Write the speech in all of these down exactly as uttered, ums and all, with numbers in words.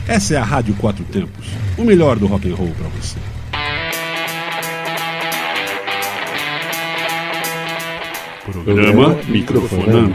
Essa é a Rádio Quatro Tempos, o melhor do rock and roll para você. Programa Microfonando.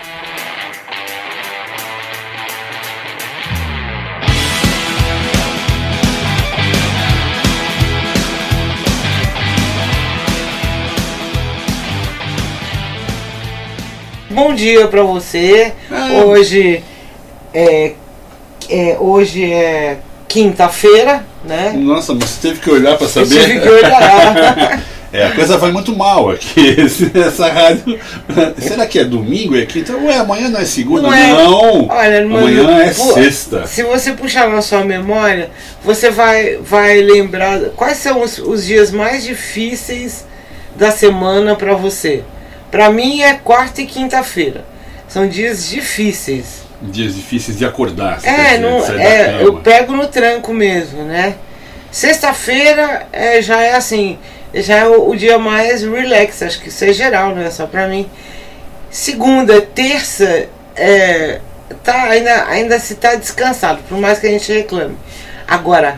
Bom dia pra você. Ah. Hoje é, é hoje é quinta-feira, né? Nossa, mas você teve que olhar pra saber. Eu tive que olhar. É, a coisa vai muito mal aqui. Essa rádio. Será que é domingo? É quinta? Ué, amanhã não é segunda? Não. É. Não. Olha, amanhã mano, é sexta. Se você puxar na sua memória, você vai, vai lembrar quais são os, os dias mais difíceis da semana pra você. Pra mim é quarta e quinta-feira. São dias difíceis. Dias difíceis de acordar. É, não, é eu pego no tranco mesmo, né? Sexta-feira é, já é assim, já é o, o dia mais relax, acho que isso é geral, não é só pra mim. Segunda, terça, é, tá, ainda, ainda se tá descansado, por mais que a gente reclame. Agora,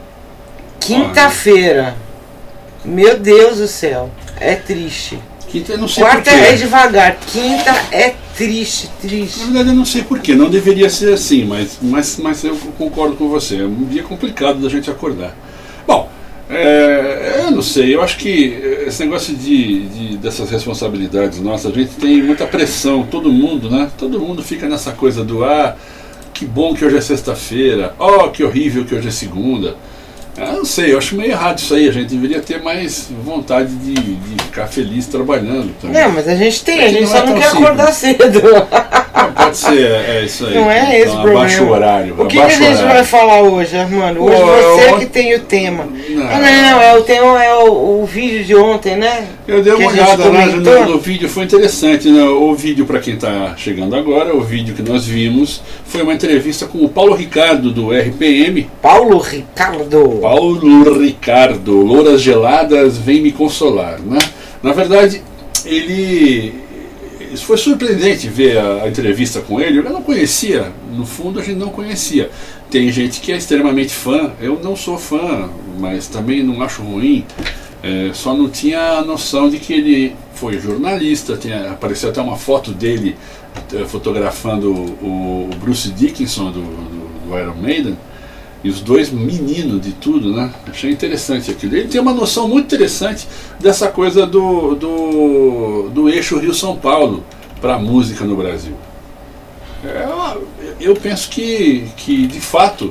quinta-feira, meu Deus do céu, é triste. Quinta eu não sei Quarta porquê. é devagar, quinta é triste, triste. Na verdade eu não sei porquê, não deveria ser assim, mas, mas, mas eu concordo com você, é um dia complicado da gente acordar. Bom, é, eu não sei, eu acho que esse negócio de, de, dessas responsabilidades nossas, a gente tem muita pressão, todo mundo, né? Todo mundo fica nessa coisa do, ah, que bom que hoje é sexta-feira, ó, oh, que horrível que hoje é segunda. Eu não sei, eu acho meio errado isso aí, a gente deveria ter mais vontade de, de ficar feliz trabalhando também. Não, mas a gente tem, a gente não só é não quer simples. Acordar cedo. Não, pode ser, é isso aí. Não é esse o problema. Abaixa o horário. O que, que a gente horário. vai falar hoje, Armando? Hoje Pô, você eu... que tem o tema. Não, ah, não, é, o tema é o, o vídeo de ontem, né? Eu dei uma que olhada lá no, no vídeo, foi interessante, né? O vídeo, para quem está chegando agora, o vídeo que nós vimos foi uma entrevista com o Paulo Ricardo do R P M. Paulo Ricardo. Paulo Ricardo, Louras Geladas, vem me consolar, né? Na verdade, ele... Isso foi surpreendente ver a, a entrevista com ele. Eu não conhecia, no fundo a gente não conhecia. Tem gente que é extremamente fã, eu não sou fã, mas também não acho ruim. É, só não tinha a noção de que ele foi jornalista. Tinha, apareceu até uma foto dele é, fotografando o, o Bruce Dickinson do, do, do Iron Maiden. E os dois meninos de tudo, né? Achei interessante aquilo. Ele tem uma noção muito interessante dessa coisa do, do, do eixo Rio-São Paulo para a música no Brasil. É, eu penso que, que de fato,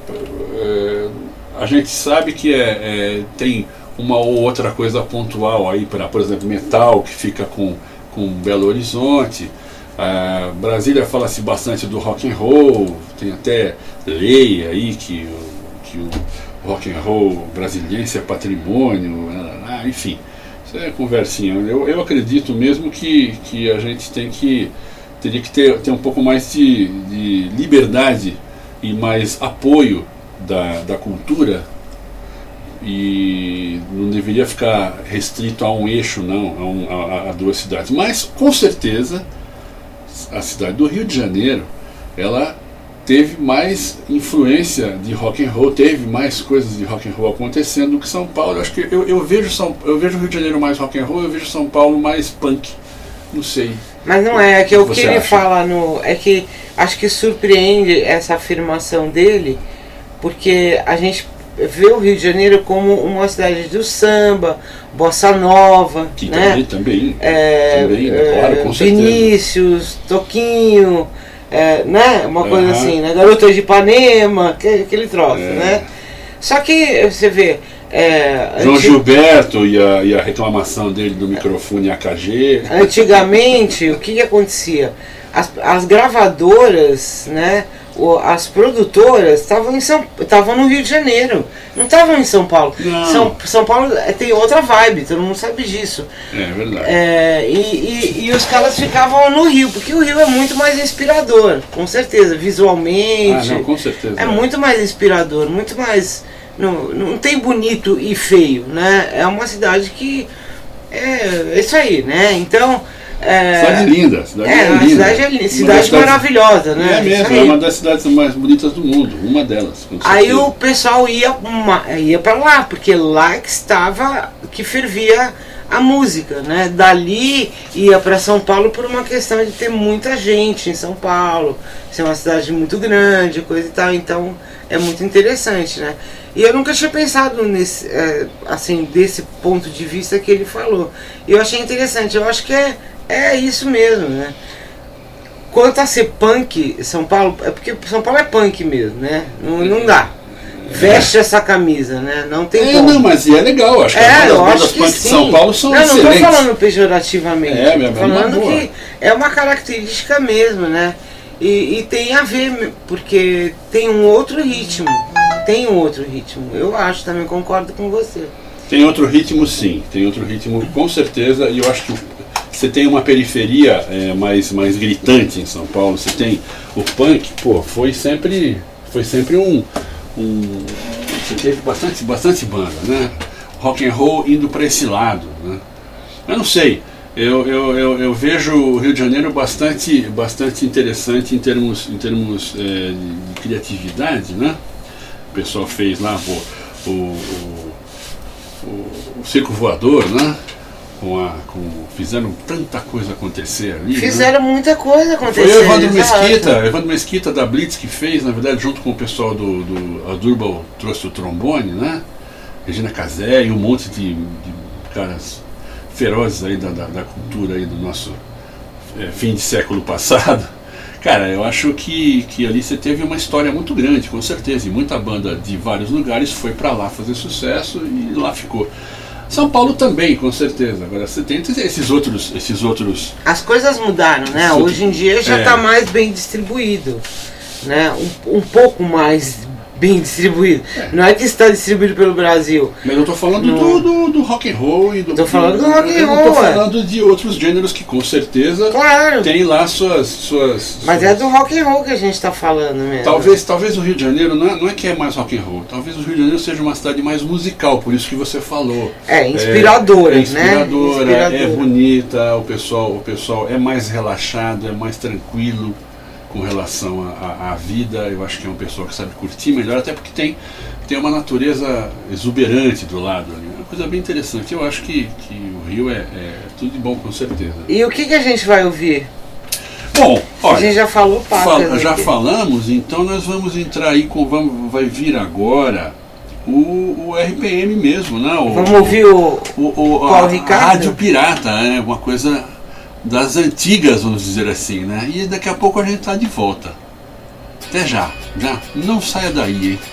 é, a gente sabe que é, é, tem uma ou outra coisa pontual aí para, por exemplo, metal, que fica com, com Belo Horizonte. Uh, Brasília fala-se bastante do rock and roll, tem até lei aí que, que o rock and roll brasiliense é patrimônio, enfim, isso é conversinha. Eu, eu acredito mesmo que, que a gente tem que, teria que ter, ter um pouco mais de, de liberdade e mais apoio da, da cultura, e não deveria ficar restrito a um eixo, não, a, um, a, a duas cidades, mas com certeza a cidade do Rio de Janeiro, ela teve mais influência de rock and roll, teve mais coisas de rock and roll acontecendo do que São Paulo. Eu acho que eu, eu vejo São, eu vejo o Rio de Janeiro mais rock and roll, eu vejo São Paulo mais punk. Não sei. Mas não é, é que o que ele acha? fala no, é que acho que surpreende essa afirmação dele, porque a gente vê o Rio de Janeiro como uma cidade do samba, bossa nova, que né? também, também, é, também é, claro, com certeza. Vinícius, Toquinho, é, né? Uma coisa Uhum. assim, né? Garota de Ipanema, aquele, aquele troço, É. né? Só que você vê. É, João antig... Gilberto e a, e a reclamação dele do microfone A K G. Antigamente, o que, que acontecia? As, as gravadoras, né? As produtoras estavam em São, estavam no Rio de Janeiro, não estavam em São Paulo. Não. São, São Paulo tem outra vibe, todo mundo sabe disso. É verdade. É, e, e, e os caras ficavam no Rio, porque o Rio é muito mais inspirador, com certeza, visualmente. Ah, não, com certeza. É, é muito mais inspirador, muito mais. Não, não tem bonito e feio, né? É uma cidade que. É, é isso aí, né? Então. É, cidade linda, cidade é, é a linda. cidade é linda, cidade maravilhosa, né? É mesmo, é uma das cidades mais bonitas do mundo, uma delas. Aí o pessoal ia, uma, ia para lá, porque lá que estava, que fervia a música, né? Dali ia para São Paulo por uma questão de ter muita gente em São Paulo, ser uma cidade muito grande, coisa e tal, então é muito interessante, né? E eu nunca tinha pensado nesse, é, assim, desse ponto de vista que ele falou. E eu achei interessante, eu acho que é, é isso mesmo, né? Quanto a ser punk, São Paulo, é porque São Paulo é punk mesmo, né? Não, não dá. Veste essa camisa, né? Não tem É, como. não, mas é legal, acho que É, as eu bandas acho que punk de sim. São Paulo são não, excelentes. não estou falando pejorativamente. É, minha tô falando boa. que é uma característica mesmo, né? E, e tem a ver, porque tem um outro ritmo. Tem um outro ritmo. Eu acho, também concordo com você. Tem outro ritmo, sim. Tem outro ritmo, com certeza. E eu acho que você tem uma periferia é, mais, mais gritante em São Paulo. Você tem o punk, pô, foi sempre, foi sempre um, um. Você teve bastante, bastante banda, né? Rock and roll indo para esse lado, né? Eu não sei. Eu, eu, eu, eu vejo o Rio de Janeiro bastante, bastante interessante em termos, em termos é, de, de criatividade, né? O pessoal fez lá o, o, o, o, o Circo Voador, né? Com a, com, fizeram tanta coisa acontecer ali. Fizeram né? muita coisa acontecer. Foi o Evandro exato. Mesquita, Evandro Mesquita da Blitz que fez, na verdade, junto com o pessoal do, do a Durban trouxe o trombone, né? Regina Casé e um monte de, de caras ferozes aí da, da, da cultura aí do nosso é, fim de século passado. Cara, eu acho que, que ali você teve uma história muito grande, com certeza, e muita banda de vários lugares foi para lá fazer sucesso e lá ficou. São Paulo também, com certeza. Agora você tem esses outros, esses outros. As coisas mudaram, né? Isso, Hoje em dia já é. está mais bem distribuído, né? Um, um pouco mais bem distribuído. É. Não é que está distribuído pelo Brasil. Mas eu tô falando No... do, do, do rock and roll e do. Tô falando do rock and Eu não tô roll, é. falando de outros gêneros que com certeza Claro. tem lá suas. suas Mas suas... é do rock and roll que a gente está falando mesmo. Talvez, talvez o Rio de Janeiro não é, não é que é mais rock and roll, talvez o Rio de Janeiro seja uma cidade mais musical, por isso que você falou. É, inspiradora, é, é né? inspiradora, Inspiradora. é bonita, o pessoal, o pessoal é mais relaxado, é mais tranquilo com relação à vida. Eu acho que é um pessoal que sabe curtir melhor, até porque tem, tem uma natureza exuberante do lado ali. É uma coisa bem interessante. Eu acho que, que o Rio é, é tudo de bom, com certeza. E o que, que a gente vai ouvir? Bom, olha, a gente já falou pacas fal, já aqui. falamos, então nós vamos entrar aí com, vamos, vai vir agora o, o R P M mesmo, né? O, Vamos ouvir o, o, o Paulo a, Ricardo? a Rádio Pirata, é uma coisa das antigas, vamos dizer assim, né? E daqui a pouco a gente tá de volta. Até já, já. Não saia daí, hein?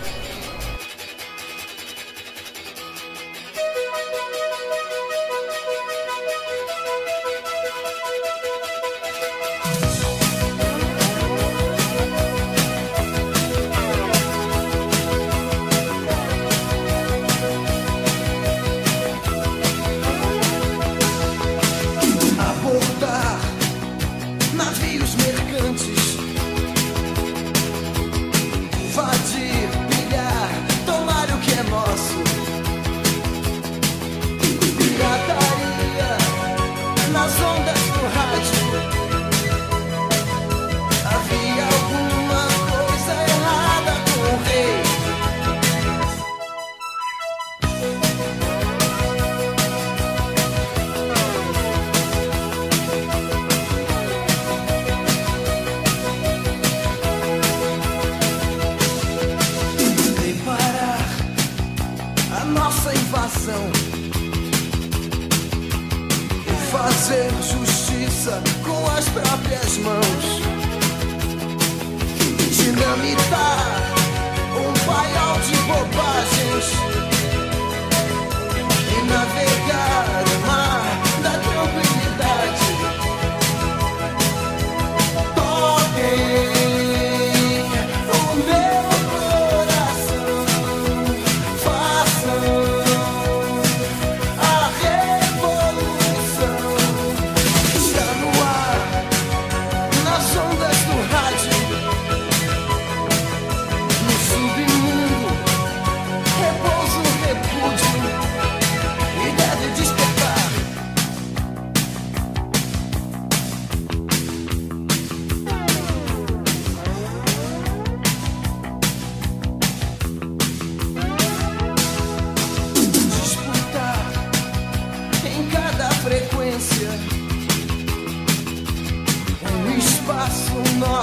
Navios mercantes, invadir, pilhar, tomar o que é nosso. Pirataria nas ondas do rádio. Havia alguma coisa errada com o rei. Nossa invasão e fazer justiça com as próprias mãos. Dinamitar um paiol de bobagens e navegar o mar da tranquilidade. Toquem o meu coração, façam a revolução. Está no ar, nas ondas do rádio.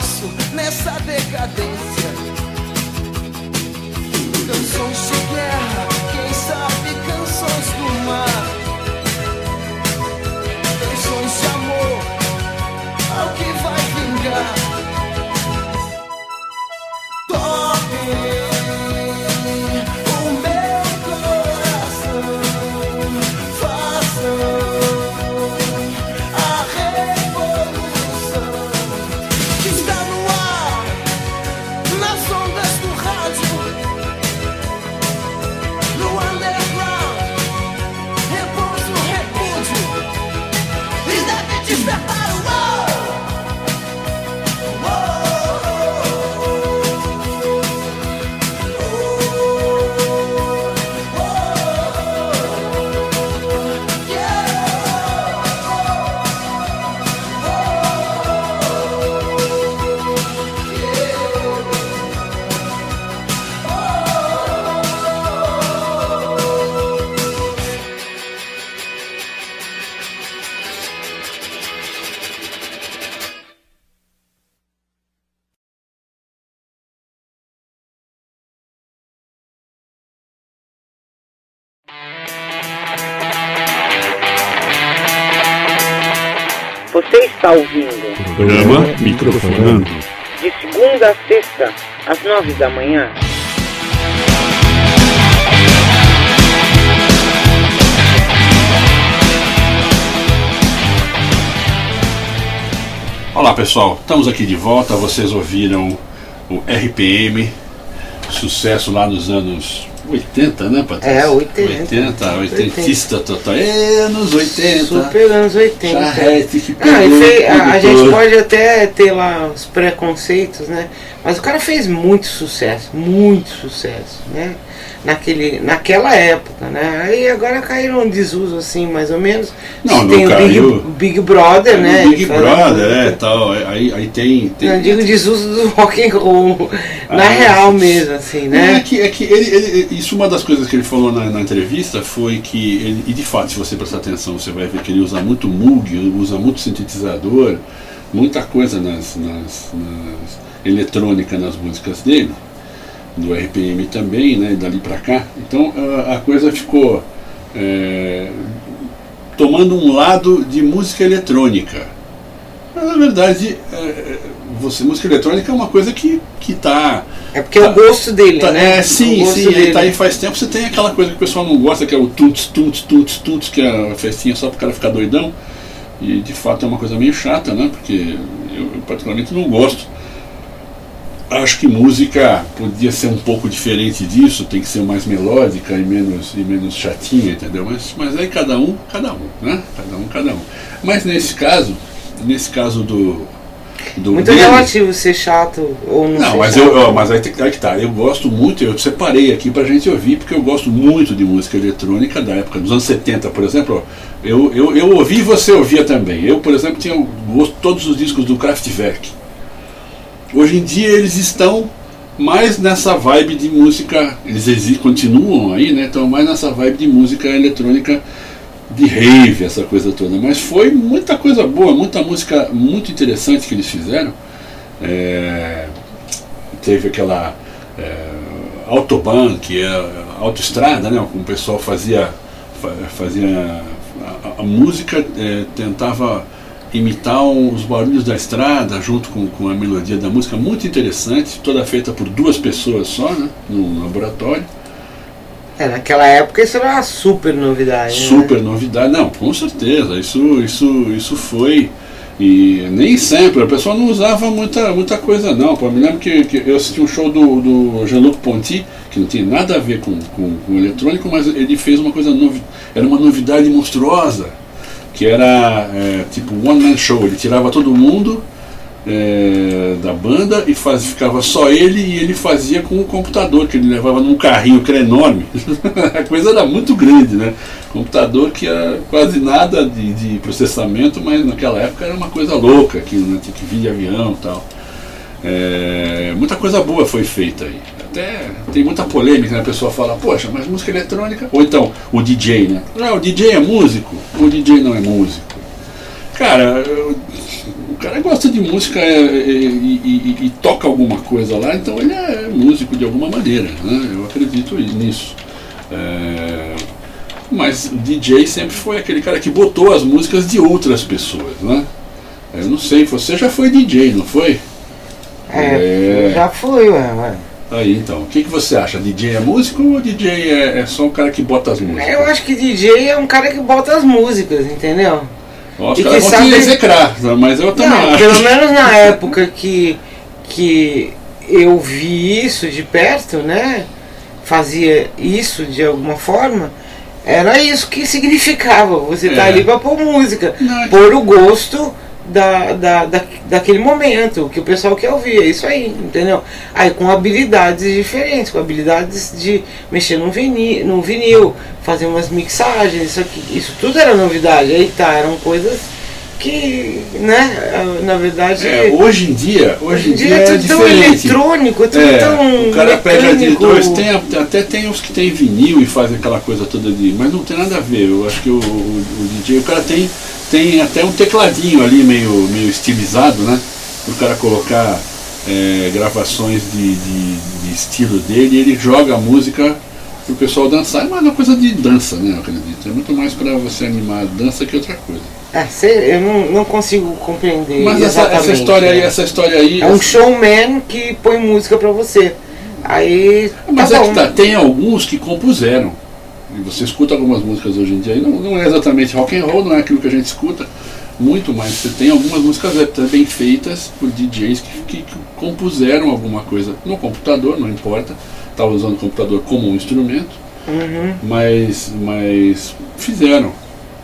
nosso nessa decadência. Canções de guerra, quem sabe canções do mar. Canções de amor, ao que vai vingar. Toquem o meu coração, façam a revolução que está no ar, nas ondas do rádio, no underground, repouso, repúdio, e deve despertar o ar. Você está ouvindo Programa Microfonando. de segunda a sexta, às nove da manhã. Olá pessoal, estamos aqui de volta. Vocês ouviram o R P M, sucesso lá nos anos oitenta, né, Patrícia? É, oitenta. oitenta, oitentista total. É, anos oitenta. Super anos oitenta. Charrete que Ah, e pegou fez- a, a tudo gente todo. pode até ter lá os preconceitos, né? Mas o cara fez muito sucesso, muito sucesso, né? Naquele, naquela época, né? Aí agora caíram um desuso assim, mais ou menos. Não, não tem o Big, caiu. Big Brother, É, né? o Big Fala- Brother, é, tal. Aí, aí tem. tem Não digo desuso do rock and roll, na Ah, real mesmo, assim, É né? que, é que ele, ele- isso, uma das coisas que ele falou na, na entrevista foi que, ele, e de fato, se você prestar atenção, você vai ver que ele usa muito Moog, usa muito sintetizador, muita coisa nas, nas, nas eletrônica nas músicas dele, do R P M também, né, dali pra cá. Então a, a coisa ficou é, tomando um lado de música eletrônica. Mas, na verdade, é, você, música eletrônica é uma coisa que está. É porque é o gosto dele, Tá, né? é, sim, O gosto sim, ele dele. tá aí faz tempo. Você tem aquela coisa que o pessoal não gosta, que é o tuts, tuts, tuts, tuts, que é a festinha só pro cara ficar doidão. E de fato é uma coisa meio chata, né? Porque eu, eu particularmente não gosto. Acho que música podia ser um pouco diferente disso, tem que ser mais melódica e menos, e menos chatinha, entendeu? Mas, mas aí cada um, cada um, né? Cada um, cada um. Mas nesse caso, nesse caso do. do Muito dele, relativo ser chato ou não, não, ser mas, chato. eu, ó, mas aí, tem- aí que tá, eu gosto muito, eu separei aqui pra gente ouvir, porque eu gosto muito de música eletrônica da época dos anos setenta, por exemplo. Ó, eu, eu, eu ouvi e você ouvia também. Eu, por exemplo, tinha gosto de todos os discos do Kraftwerk. Hoje em dia eles estão mais nessa vibe de música, eles exi- continuam aí, né? Estão mais nessa vibe de música eletrônica de rave, essa coisa toda. Mas foi muita coisa boa, muita música muito interessante que eles fizeram. É, teve aquela é, Autobahn, que é a autoestrada, né? O pessoal fazia, fa- fazia a, a música, é, tentava imitar os barulhos da estrada junto com, com a melodia da música, muito interessante, toda feita por duas pessoas só, né? No laboratório. É, naquela época isso era uma super novidade. né? Super novidade, não, com certeza, isso, isso, isso foi, e nem sempre, a pessoa não usava muita, muita coisa não. Pô, eu me lembro que, que eu assisti um show do, do Jean-Luc Ponty, que não tinha nada a ver com, com, com eletrônico, mas ele fez uma coisa, novi, era uma novidade monstruosa, que era é, tipo one man show, ele tirava todo mundo é, da banda e faz, ficava só ele, e ele fazia com o computador que ele levava num carrinho que era enorme. A coisa era muito grande, né? Computador que era quase nada de, de processamento, mas naquela época era uma coisa louca aquilo, né? Tinha que vir de avião e tal. É, muita coisa boa foi feita aí. Até tem muita polêmica, né? A pessoa fala, poxa, mas música eletrônica. Ou então, o D J, né? Ah, o D J é músico? O D J não é músico. Cara, eu, cara gosta de música é, é, e, e, e, e toca alguma coisa lá, então ele é músico de alguma maneira, né? Eu acredito nisso. É, mas o D J sempre foi aquele cara que botou as músicas de outras pessoas, né? Eu não sei, você já foi D J, não foi? É, é... já fui, ué, ué. Aí então, o que, que você acha? D J é músico ou D J é, é só um cara que bota as músicas? Eu acho que D J é um cara que bota as músicas, entendeu? Nossa, os caras vão te execrar, mas eu também não, acho. Pelo menos na época que, que eu vi isso de perto, né? Fazia isso de alguma forma, era isso que significava. Você tá é. ali pra pôr música, não, pôr o gosto da, da, da, daquele momento, que o pessoal quer ouvir, é isso aí, entendeu? Aí com habilidades diferentes, com habilidades de mexer no vinil, no vinil, fazer umas mixagens, isso aqui, isso tudo era novidade. Aí tá, eram coisas que, né, na verdade... É, hoje em dia, hoje em dia, dia é tudo é tão diferente. eletrônico, é tudo é, tão o cara pega mecânico. dois, tem, até tem uns que tem vinil e fazem aquela coisa toda de... Mas não tem nada a ver, eu acho que o, o, o D J, o cara tem, tem até um tecladinho ali meio, meio estilizado, né? Para o cara colocar é, gravações de, de, de estilo dele, e ele joga a música para o pessoal dançar. É mais uma coisa de dança, né, eu acredito. É muito mais para você animar a dança que outra coisa. É, eu não, não consigo compreender. Mas essa, essa história aí, essa história aí. É um showman que põe música pra você. Aí. Mas tá é bom. que tá, tem alguns que compuseram. E você escuta algumas músicas hoje em dia, e não, não é exatamente rock and roll, não é aquilo que a gente escuta muito, mas você tem algumas músicas bem feitas por D Js que, que, que compuseram alguma coisa no computador, não importa. Estava usando o computador como um instrumento, uhum. mas, mas fizeram.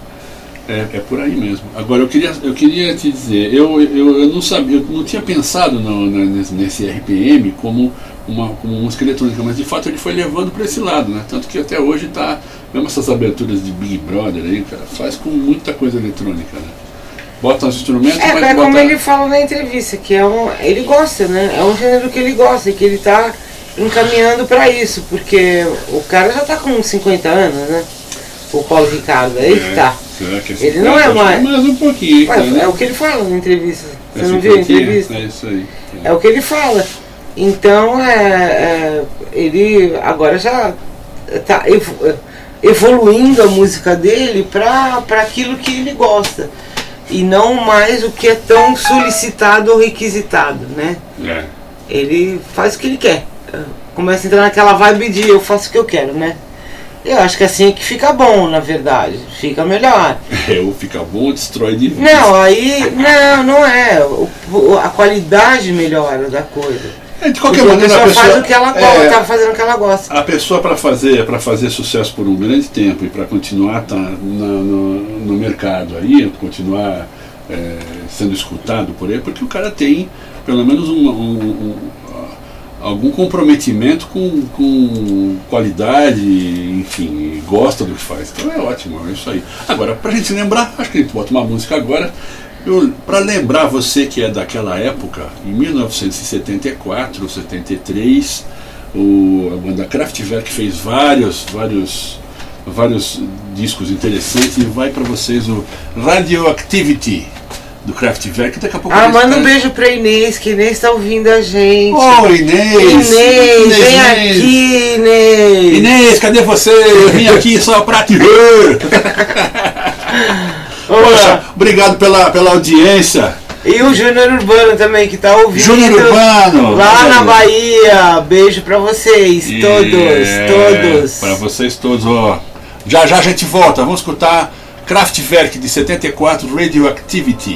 É, é por aí mesmo. Agora eu queria, eu queria te dizer, eu, eu, eu não sabia, eu não tinha pensado no, nesse, nesse R P M como uma como música eletrônica, mas de fato ele foi levando para esse lado, né? Tanto que até hoje está, mesmo essas aberturas de Big Brother aí, cara, faz com muita coisa eletrônica, né? Bota os instrumentos, é, mas é bota... como ele fala na entrevista, que é um, ele gosta, né? É um gênero que ele gosta e que ele está encaminhando para isso, porque o cara já está com cinquenta anos, né? O Paulo Ricardo, aí que é. tá. Será que é ele não é mais. mais um pouquinho. Ué, né? É o que ele fala na entrevista. Você é não viu a entrevista? É isso aí. É. é o que ele fala. Então, é, é, ele agora já está evoluindo a música dele para aquilo que ele gosta. E não mais o que é tão solicitado ou requisitado, né? É. Ele faz o que ele quer. Começa a entrar naquela vibe de eu faço o que eu quero, né? Eu acho que assim é que fica bom, na verdade. Fica melhor. É, ou fica bom ou destrói de vez. Não, aí. Não, não é. O, o, a qualidade melhora da coisa. É, de qualquer Porque maneira, a pessoa, a pessoa faz o que ela gosta, é, tá fazendo o que ela gosta. A pessoa para fazer, para fazer sucesso por um grande tempo e para continuar tá, na, no, no mercado aí, continuar é, sendo escutado por ele, porque o cara tem pelo menos um, um, um algum comprometimento com, com qualidade, enfim, gosta do que faz. Então é ótimo, é isso aí. Agora, pra gente lembrar, acho que a gente bota uma música agora, para lembrar você que é daquela época, em mil novecentos e setenta e quatro, setenta e três, o, a banda Kraftwerk fez vários, vários, vários discos interessantes, e vai para vocês o Radioactivity do Kraftwerk. Daqui a pouco ah, eles manda um trazem... beijo pra Inês, que Inês tá ouvindo a gente. Ô, Inês! Inês, Inês, vem Inês. aqui, Inês! Inês, cadê você? Eu vim aqui só pra te ver! Poxa, obrigado pela, pela audiência. E o Júnior Urbano também, que tá ouvindo. Júnior Urbano! Lá na Bahia. Beijo pra vocês, E todos, é, todos. Pra vocês todos, ó. Já já a gente volta, vamos escutar Kraftwerk de setenta e quatro, Radioactivity.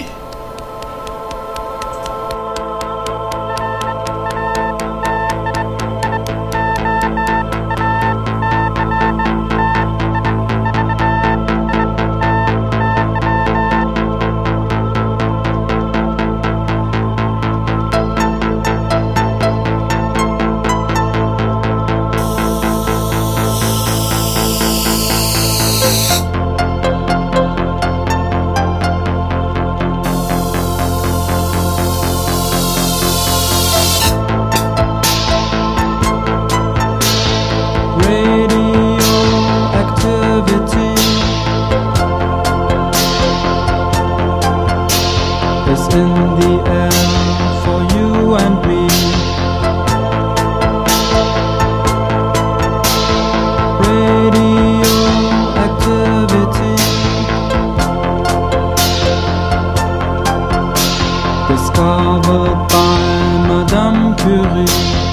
Curie.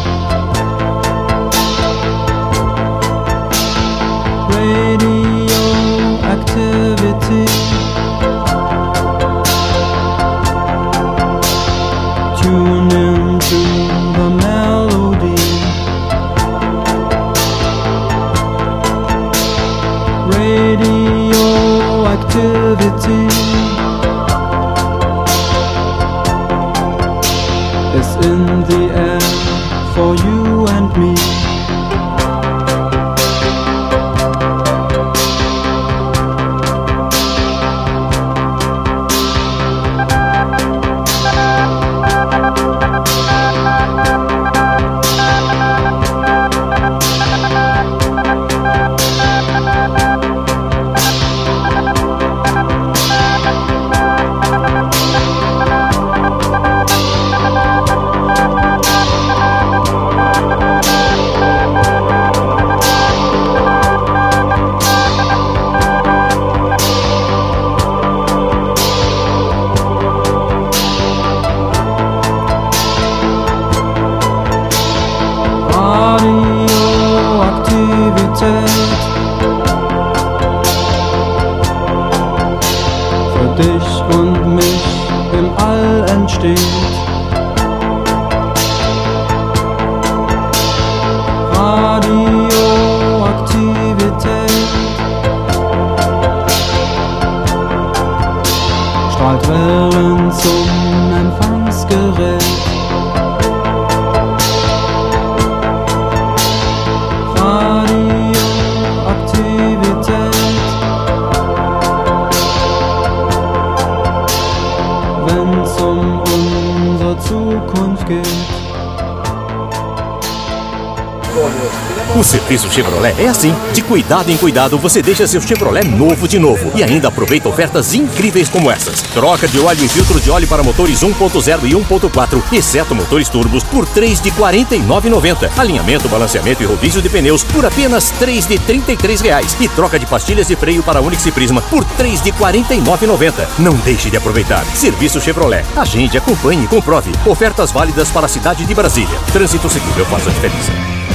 Radioactivity. Tune into the melody. Radioactivity is in the air for you and me. Für dich und mich im All entsteht Radioaktivität, strahlt Wellen zum Empfangsgerät. Wenn's um unsere Zukunft geht. O serviço Chevrolet é assim. De cuidado em cuidado, você deixa seu Chevrolet novo de novo. E ainda aproveita ofertas incríveis como essas. Troca de óleo e filtro de óleo para motores um ponto zero e um ponto quatro, exceto motores turbos, por três de quarenta e nove reais e noventa centavos. Alinhamento, balanceamento e rodízio de pneus por apenas três de trinta e três reais. E troca de pastilhas de freio para Onix e Prisma por três de quarenta e nove reais e noventa centavos. Não deixe de aproveitar. Serviço Chevrolet. Agende, acompanhe e comprove. Ofertas válidas para a cidade de Brasília. Trânsito seguro, faz a diferença.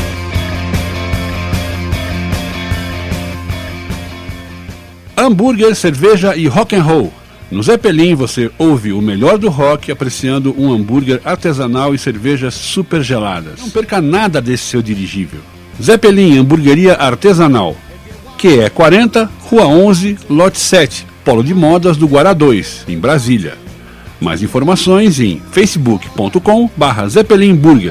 Hambúrguer, cerveja e rock and roll. No Zeppelin você ouve o melhor do rock apreciando um hambúrguer artesanal e cervejas super geladas. Não perca nada desse seu dirigível. Zeppelin Hamburgueria Artesanal, Q E quarenta, Rua onze, Lote sete, Polo de Modas do Guará dois, em Brasília. Mais informações em facebook ponto com barra Zeppelin Burger.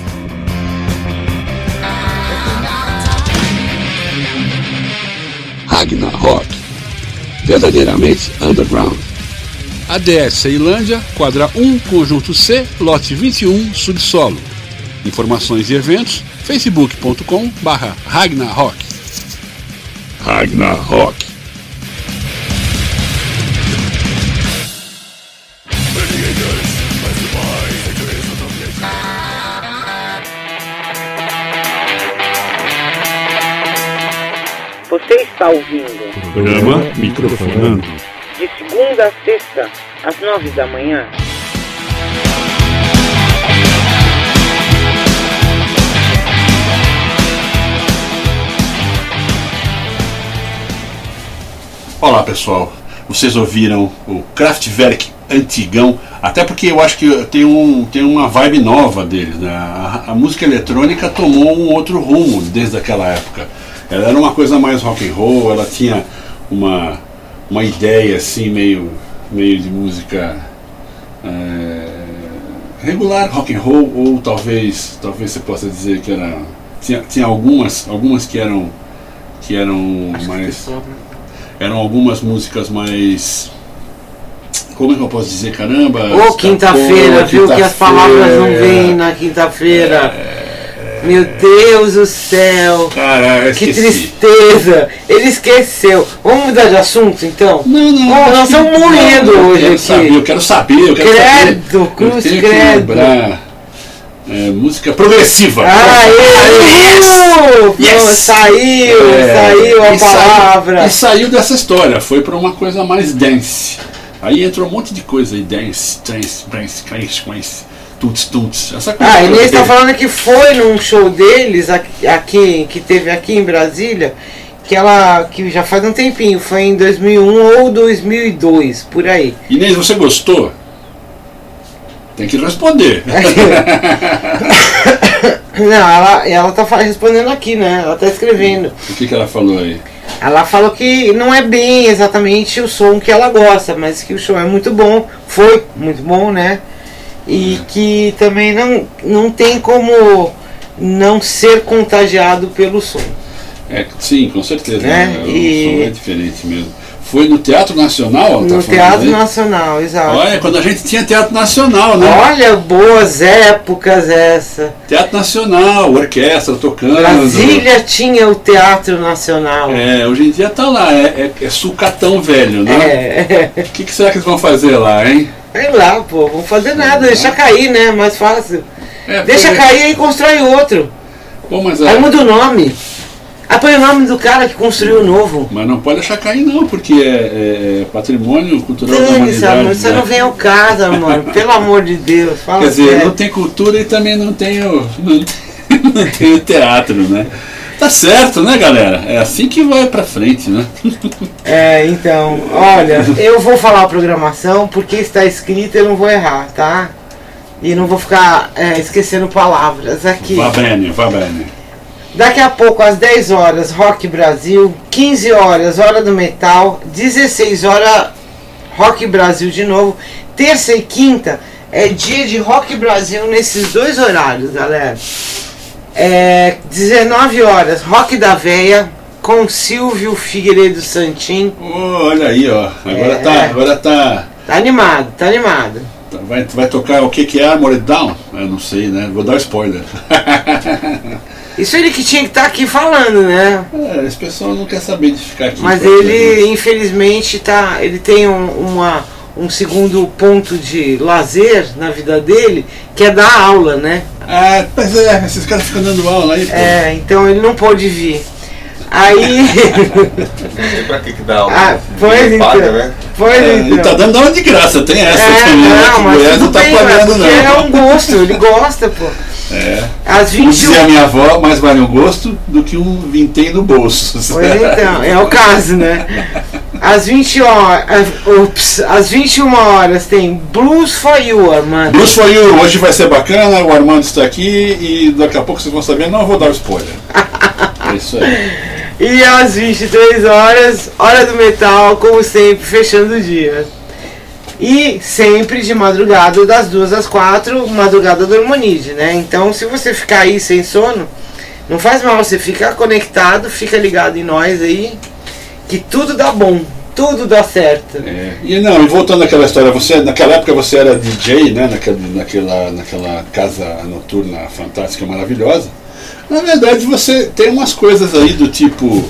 Ragnar Rock, verdadeiramente underground. A D S Ceilândia, quadra um, conjunto C, lote vinte e um, subsolo. Informações e eventos, facebook ponto com barra Ragnar Rock. Ragnar Rock. Você está ouvindo Programa Microfonando. de segunda a sexta, às nove da manhã. Olá pessoal, vocês ouviram o Kraftwerk antigão, até porque eu acho que tem, um, tem uma vibe nova deles, né? a, a música eletrônica tomou um outro rumo desde aquela época. Ela era uma coisa mais rock and roll, ela tinha uma, uma ideia assim meio, meio de música é, regular rock and roll, ou talvez talvez você possa dizer que era tinha, tinha algumas algumas que eram que eram Acho mais que eram algumas músicas mais, como é que eu posso dizer, caramba, Ô, quinta-feira, viu quinta que as palavras não vêm na quinta-feira. É... Meu Deus do céu, cara, eu que tristeza, ele esqueceu. Vamos mudar de assunto então? Não, não, oh, nós estamos morrendo não, hoje eu aqui. Saber, eu quero saber, eu quero credo, saber. Cruz, eu credo. É, música progressiva. Ah, isso! Yes! Saiu, é, saiu a palavra. Saiu, e saiu dessa história, foi para uma coisa mais dance. Aí entrou um monte de coisa aí, dance, trance, dance, dance, dance. tuts tuts. Essa coisa. Ah, toda Inês que- tá falando que foi num show deles aqui, aqui que teve aqui em Brasília, que ela que já faz um tempinho, foi em dois mil e um ou dois mil e dois, por aí. Inês, você gostou? Tem que responder. Não, ela, ela tá fa- respondendo aqui, né? Ela tá escrevendo. O que, que ela falou aí? Ela falou que não é bem exatamente o som que ela gosta, mas que o show é muito bom, foi muito bom, né? E que também não, não tem como não ser contagiado pelo som. É, sim, com certeza. Né? Né? O E- som é diferente mesmo. Foi no Teatro Nacional? ela tá No falando Teatro aí? Nacional, exato. Olha, quando a gente tinha Teatro Nacional, né? Olha, boas épocas essa. Teatro Nacional, orquestra tocando. Brasília tinha o Teatro Nacional. É, hoje em dia tá lá, é, é, é sucatão velho, né? É. O que, que será que eles vão fazer lá, hein? Sei lá, pô, vão fazer nada, deixa cair, né? Mais fácil. É, Deixa porque- cair e constrói outro. Pô, mas, Aí é, muda o nome. Aí põe o nome do cara que construiu o novo. mas não pode deixar cair não, porque é, é patrimônio cultural da Dane-se, amor, humanidade. você né? não vem ao caso, amor. Pelo amor de Deus. Fala Quer dizer, sério. não tem cultura e também não tem o, não, não tem o teatro, né? Tá certo, né, galera? É assim que vai pra frente, né? É, então, olha, eu vou falar a programação porque está escrito e eu não vou errar, tá? E não vou ficar é, esquecendo palavras aqui. Vá bene, vá bene. Daqui a pouco, às dez horas, Rock Brasil. quinze horas, Hora do Metal. dezesseis horas, Rock Brasil de novo. Terça e quinta é dia de Rock Brasil nesses dois horários, galera. É, dezenove horas, Rock da Veia com Silvio Figueiredo Santin. Oh, olha aí, ó. Agora É. tá. Agora tá. Tá animado, tá animado. tá- Vai, vai tocar o que, que é Armored Down? Eu não sei, né? Vou dar spoiler. Isso ele que tinha que estar aqui falando, né? É, esse pessoal não quer saber de ficar aqui. Mas pra frente. ele, infelizmente, tá, ele tem um, uma, um segundo ponto de lazer na vida dele, que é dar aula, né? Ah, mas é, esses caras ficam dando aula aí, pô. É, então ele não pôde vir. Aí. Pra que que dá aula? ah, pois Ninguém então. paga, né? Pois É, então. ele tá dando aula de graça, tem essa É, também, né? não, Que mas Goiás tudo não tá bem, mas pagando, porque é não. um gosto, ele gosta, pô. É. Às Como vinte e dizia a um. minha avó, mais vale um gosto do que um vintém no bolso. Pois então, é o caso, né? Às vinte horas. Ups, às vinte e uma horas tem Blues for You, Armando. Blues for You, hoje vai ser bacana, o Armando está aqui e daqui a pouco vocês vão saber, não vou dar o spoiler. É isso aí. E às vinte e três horas, Hora do Metal, como sempre, fechando o dia. E sempre de madrugada, das duas às quatro, madrugada do Harmonide, né? Então, se você ficar aí sem sono, não faz mal, você fica conectado, fica ligado em nós aí, que tudo dá bom, tudo dá certo. É, e não, e voltando àquela história, você, naquela época você era D J, né, naquela, naquela, naquela casa noturna fantástica, maravilhosa. Na verdade você tem umas coisas aí do tipo.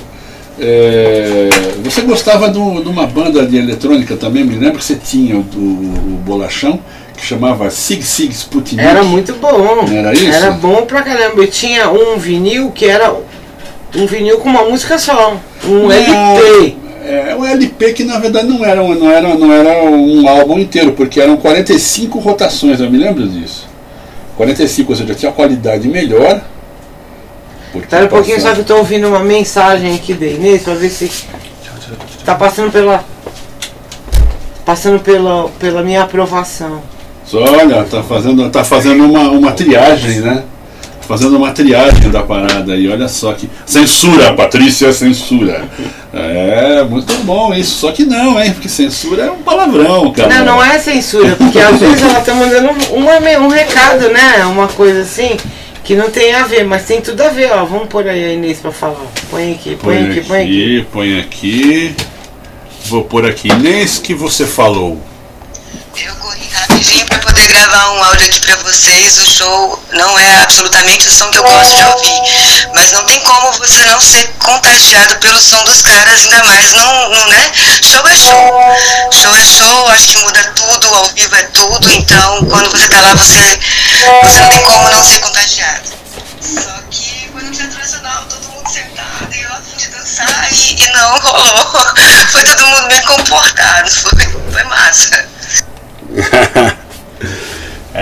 É, você gostava do- de uma banda de eletrônica também, me lembro que você tinha o, o, o bolachão, que chamava Sig Sig Sputnik. Era muito bom. Era isso? Era bom pra caramba. Eu tinha um vinil que era um vinil com uma música só. Um Não, L P. É um L P que na verdade não era, um- não, era, não era um álbum inteiro, porque eram quarenta e cinco rotações, eu me lembro disso. quarenta e cinco, ou seja, tinha qualidade melhor. porque Espera um pouquinho, passava- só que eu tô ouvindo uma mensagem aqui da Inês pra ver se tá passando pela. Passando pela, pela minha aprovação. Só, olha, tá fazendo, tá fazendo uma, uma triagem, né? Fazendo uma triagem da parada aí, olha só que. Censura, Patrícia, censura. É, muito bom isso. Só que não, hein? Porque censura é um palavrão, cara. Não, não é censura, porque às vezes ela tá mandando uma, um recado, né? Uma coisa assim, que não tem a ver, mas tem tudo a ver, ó. Vamos pôr aí a Inês pra falar. Põe aqui, põe, Põe aqui, põe aqui. põe aqui. Vou pôr aqui. Inês, que você falou. Eu corri rapidinho para poder gravar um áudio aqui para vocês. O show não é absolutamente o som que eu gosto de ouvir, mas não tem como você não ser contagiado pelo som dos caras, ainda mais não, não, né? Show é show. Show é show, acho que muda tudo, ao vivo é tudo, então quando você tá lá, você, você não tem como não ser contagiado. Só que foi no Teatro Nacional, todo mundo sentado e eu a fim de dançar e, e não rolou. Foi todo mundo bem comportado, foi, foi massa. É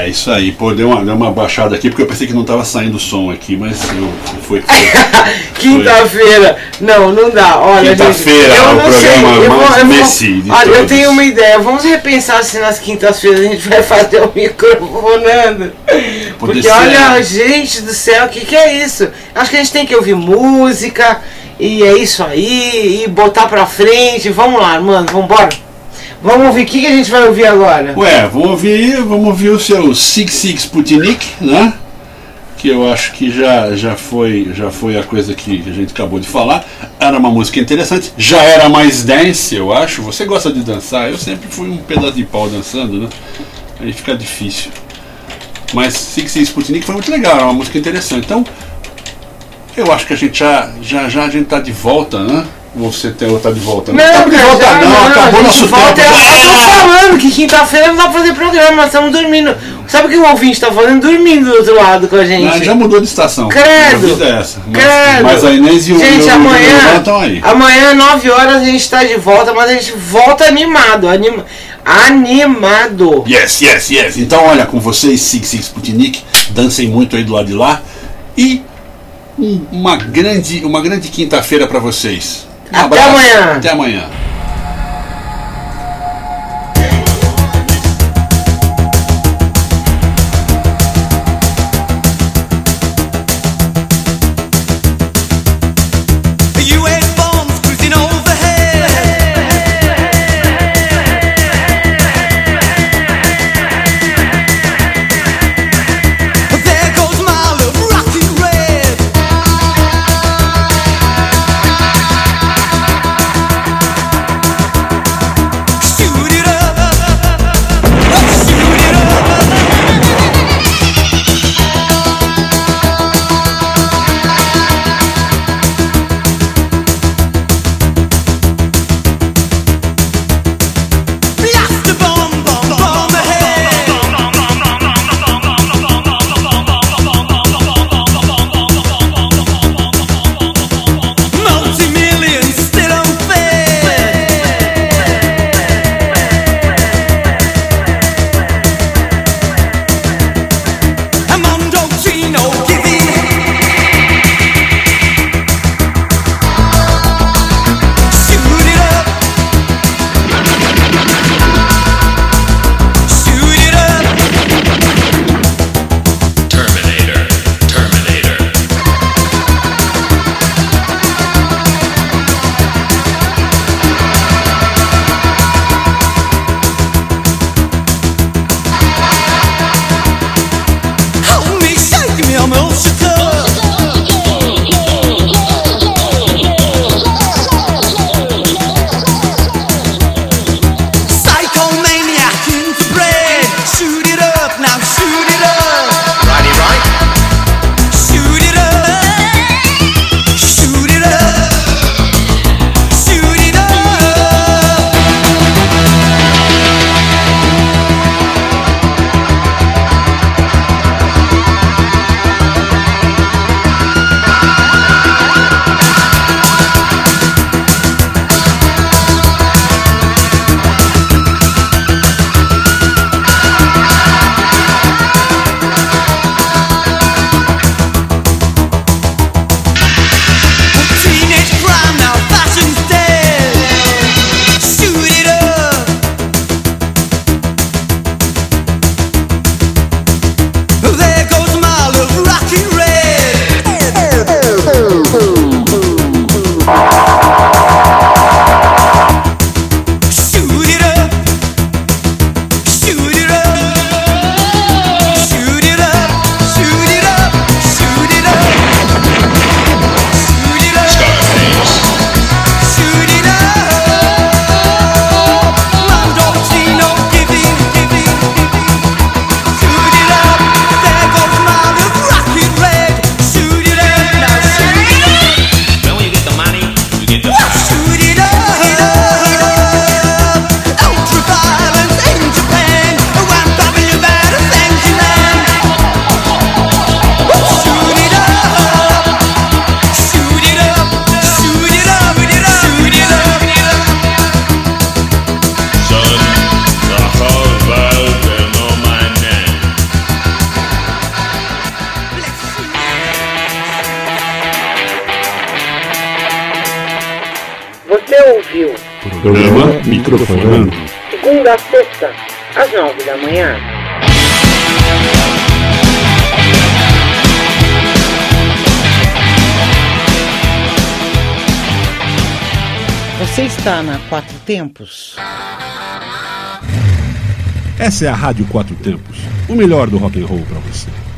É isso aí, pô, deu uma, deu uma baixada aqui porque eu pensei que não tava saindo som aqui, mas eu, foi. Quinta-feira, não, não dá. Olha, quinta-feira é o programa sei, mais eu vou, eu Messi. Vou, olha, todos. Eu tenho uma ideia, vamos repensar se nas quintas-feiras a gente vai fazer o microfonando. Porque ser. Olha, gente do céu, o que, que é isso? Acho que a gente tem que ouvir música, e é isso aí, e botar pra frente. Vamos lá, mano, vambora. Vamos ouvir, o que, que a gente vai ouvir agora? Ué, vamos ouvir, vamos ouvir o seu Sig Sig Sputnik, né? Que eu acho que já, já, foi, já foi a coisa que a gente acabou de falar. Era uma música interessante, já era mais dance, eu acho. Você gosta de dançar? Eu sempre fui um pedaço de pau dançando, né? Aí fica difícil. Mas Sig Sig Sputnik foi muito legal, era uma música interessante. Então, eu acho que a gente já, já, já a gente tá de volta, né? Você tem outra de volta, né? Não, não, de volta, já, não, não, acabou nosso volta, tempo. Eu tô falando que quinta-feira não dá pra fazer programa, nós estamos dormindo. Sabe o que o ouvinte tá fazendo? Dormindo do outro lado com a gente. Não, já mudou de estação. Credo. A vida é essa. Mas, Credo. Mas a Inês e o gente, e o, amanhã, estão aí. Amanhã, nove horas, a gente tá de volta, mas a gente volta animado. Anima, animado. Yes, yes, yes. Então, olha, com vocês, Sig Sig Sputnik, dancem muito aí do lado de lá. E um, uma grande, uma grande quinta-feira pra vocês. Um Até abraço. amanhã. Até amanhã. ouviu. Programa Microfonando. Segunda a sexta, às nove da manhã. Você está na Quatro Tempos? Essa é a Rádio Quatro Tempos, o melhor do rock and roll para você.